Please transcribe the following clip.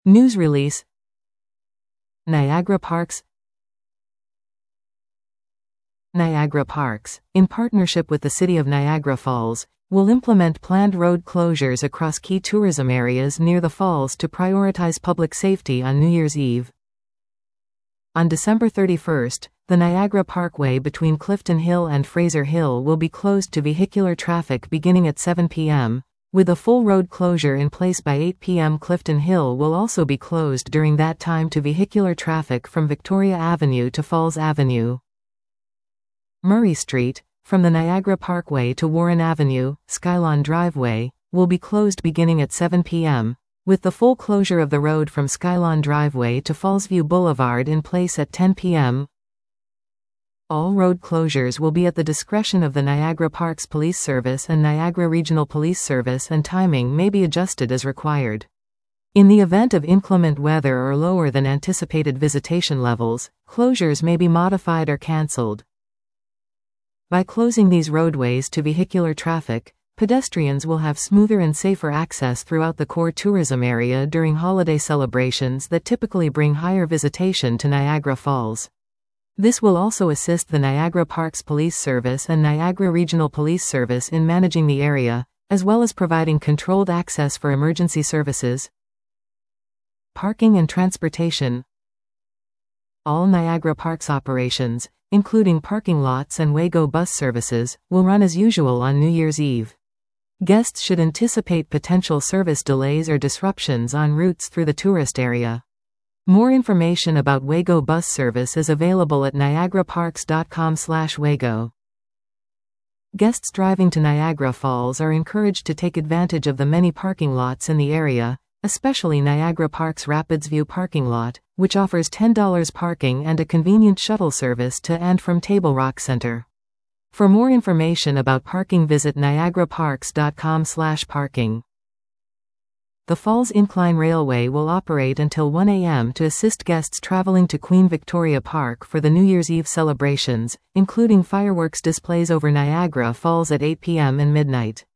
News release. Niagara Parks. Niagara Parks, in partnership with the City of Niagara Falls, will implement planned road closures across key tourism areas near the falls to prioritize public safety on New Year's Eve. On December 31st, the Niagara Parkway between Clifton Hill and Fraser Hill will be closed to vehicular traffic beginning at 7 p.m., with a full road closure in place by 8 p.m. Clifton Hill will also be closed during that time to vehicular traffic from Victoria Avenue to Falls Avenue. Murray Street, from the Niagara Parkway to Warren Avenue, Skylon Driveway, will be closed beginning at 7 p.m., with the full closure of the road from Skylon Driveway to Fallsview Boulevard in place at 10 p.m. All road closures will be at the discretion of the Niagara Parks Police Service and Niagara Regional Police Service, and timing may be adjusted as required. In the event of inclement weather or lower than anticipated visitation levels, closures may be modified or cancelled. By closing these roadways to vehicular traffic, pedestrians will have smoother and safer access throughout the core tourism area during holiday celebrations that typically bring higher visitation to Niagara Falls. This will also assist the Niagara Parks Police Service and Niagara Regional Police Service in managing the area, as well as providing controlled access for emergency services. Parking and transportation. All Niagara Parks operations, including parking lots and Waygo bus services, will run as usual on New Year's Eve. Guests should anticipate potential service delays or disruptions on routes through the tourist area. More information about Waygo bus service is available at niagaraparks.com/Waygo. Guests driving to Niagara Falls are encouraged to take advantage of the many parking lots in the area, especially Niagara Parks Rapids View parking lot, which offers $10 parking and a convenient shuttle service to and from Table Rock Center. For more information about parking, visit niagaraparks.com/parking. The Falls Incline Railway will operate until 1 a.m. to assist guests traveling to Queen Victoria Park for the New Year's Eve celebrations, including fireworks displays over Niagara Falls at 8 p.m. and midnight.